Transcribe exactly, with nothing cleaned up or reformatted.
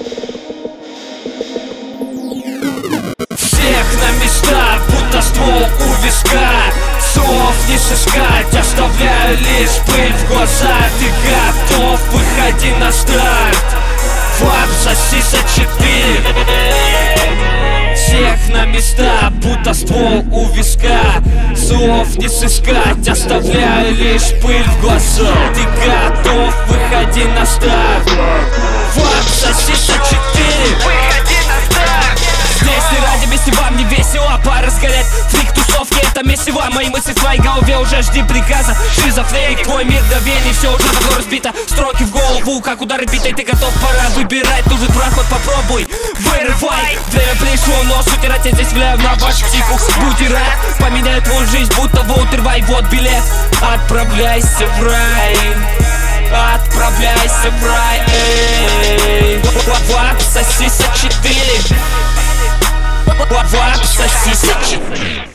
Всех на места, будто ствол у виска. Слов не сыскать, оставляю лишь пыль в глаза. Ты готов, выходи на старт. Вап, соси четыре. Всех на места, будто ствол у виска. Слов не сыскать, оставляю лишь пыль в глаза. Ты готов, выходи на старт. Вап, соси четыре. Выходи на старт. Здесь не ради вместе, вам не весело, пора разгорять. Фрик тусовки, это месиво. Мои мысли в твоей голове, уже жди приказа. Шизофреник, твой мир давление, все уже давно разбито. Строки в голову, как удары битой. Ты готов, пора выбирать, нужен проход, попробуй. Вырывай, время пришло, но суть рать, я здесь влияю на вашу психу. Будь рад, поменяй твою жизнь, будто Волтервай. Вот билет, отправляйся в рай. Отправляйся в рай. Вап, соси четыре. Вап, соси четыре.